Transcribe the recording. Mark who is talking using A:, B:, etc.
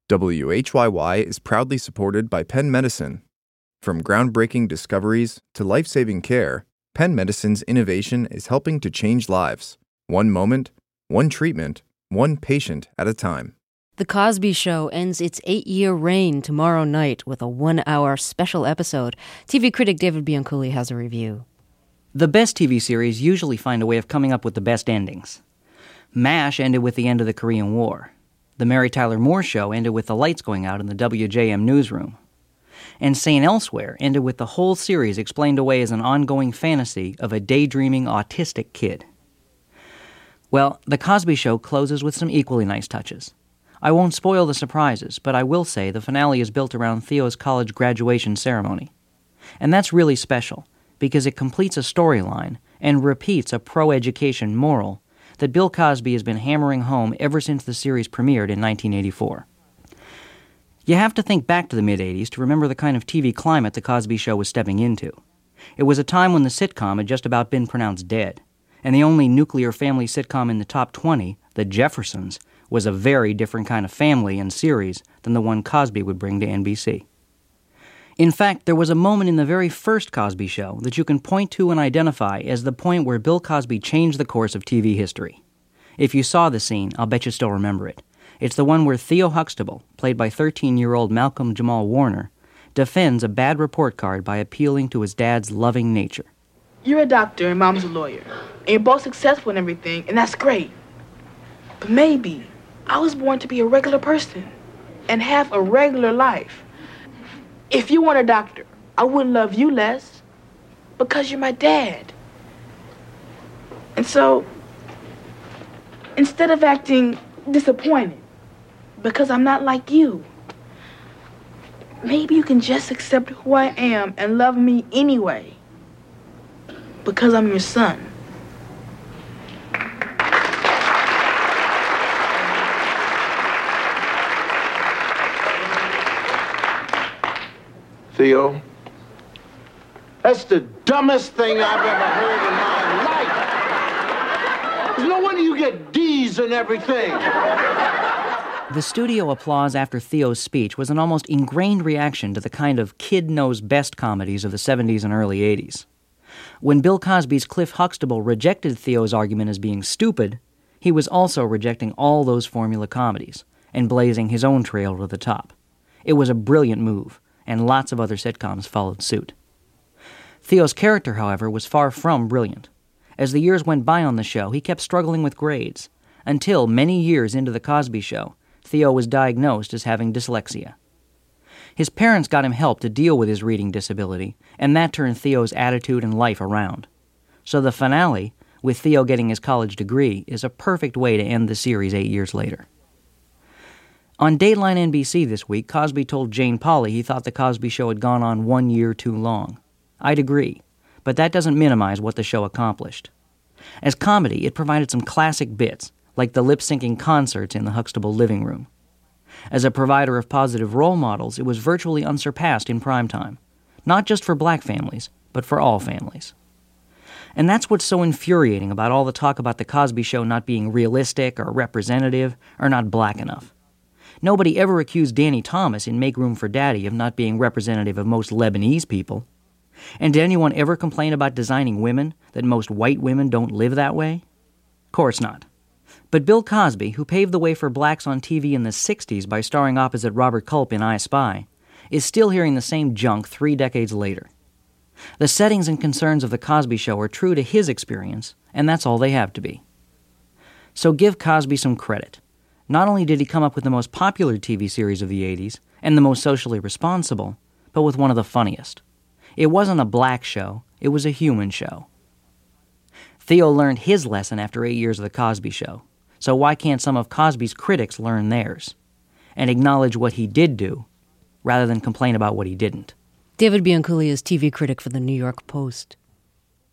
A: WHYY is proudly supported by Penn Medicine. From groundbreaking discoveries to life-saving care, Penn Medicine's innovation is helping to change lives. One moment, one treatment, one patient at a time.
B: The Cosby Show ends its 8-year reign tomorrow night with a 1-hour special episode. TV critic David Bianculli has a review.
C: The best TV series usually find a way of coming up with the best endings. MASH ended with the end of the Korean War. The Mary Tyler Moore Show ended with the lights going out in the WJM newsroom. And St. Elsewhere ended with the whole series explained away as an ongoing fantasy of a daydreaming autistic kid. Well, The Cosby Show closes with some equally nice touches. I won't spoil the surprises, but I will say the finale is built around Theo's college graduation ceremony. And that's really special, because it completes a storyline and repeats a pro-education moral that Bill Cosby has been hammering home ever since the series premiered in 1984. You have to think back to the mid-'80s to remember the kind of TV climate The Cosby Show was stepping into. It was a time when the sitcom had just about been pronounced dead, and the only nuclear family sitcom in the top 20, The Jeffersons, was a very different kind of family and series than the one Cosby would bring to NBC. In fact, there was a moment in the very first Cosby Show that you can point to and identify as the point where Bill Cosby changed the course of TV history. If you saw the scene, I'll bet you still remember it. It's the one where Theo Huxtable, played by 13-year-old Malcolm Jamal Warner, defends a bad report card by appealing to his dad's loving nature.
D: You're a doctor and Mom's a lawyer, and you're both successful and everything, and that's great. But maybe I was born to be a regular person and have a regular life. If you weren't a doctor, I wouldn't love you less because you're my dad. And so, instead of acting disappointed because I'm not like you, maybe you can just accept who I am and love me anyway because I'm your son.
E: Theo, that's the dumbest thing I've ever heard in my life. There's no wonder you get D's and everything.
C: The studio applause after Theo's speech was an almost ingrained reaction to the kind of kid-knows-best comedies of the 70s and early 80s. When Bill Cosby's Cliff Huxtable rejected Theo's argument as being stupid, he was also rejecting all those formula comedies and blazing his own trail to the top. It was a brilliant move, and lots of other sitcoms followed suit. Theo's character, however, was far from brilliant. As the years went by on the show, he kept struggling with grades, until many years into The Cosby Show, Theo was diagnosed as having dyslexia. His parents got him help to deal with his reading disability, and that turned Theo's attitude and life around. So the finale, with Theo getting his college degree, is a perfect way to end the series 8 years later. On Dateline NBC this week, Cosby told Jane Pauley he thought The Cosby Show had gone on 1 year too long. I'd agree, but that doesn't minimize what the show accomplished. As comedy, it provided some classic bits, like the lip-syncing concerts in the Huxtable living room. As a provider of positive role models, it was virtually unsurpassed in primetime, not just for black families, but for all families. And that's what's so infuriating about all the talk about The Cosby Show not being realistic or representative or not black enough. Nobody ever accused Danny Thomas in Make Room for Daddy of not being representative of most Lebanese people. And did anyone ever complain about designing women, that most white women don't live that way? Of course not. But Bill Cosby, who paved the way for blacks on TV in the 60s by starring opposite Robert Culp in I Spy, is still hearing the same junk 3 decades later. The settings and concerns of The Cosby Show are true to his experience, and that's all they have to be. So give Cosby some credit. Not only did he come up with the most popular TV series of the 80s, and the most socially responsible, but with one of the funniest. It wasn't a black show, it was a human show. Theo learned his lesson after 8 years of The Cosby Show, so why can't some of Cosby's critics learn theirs? And acknowledge what he did do, rather than complain about what he didn't.
B: David Bianculli is TV critic for The New York Post.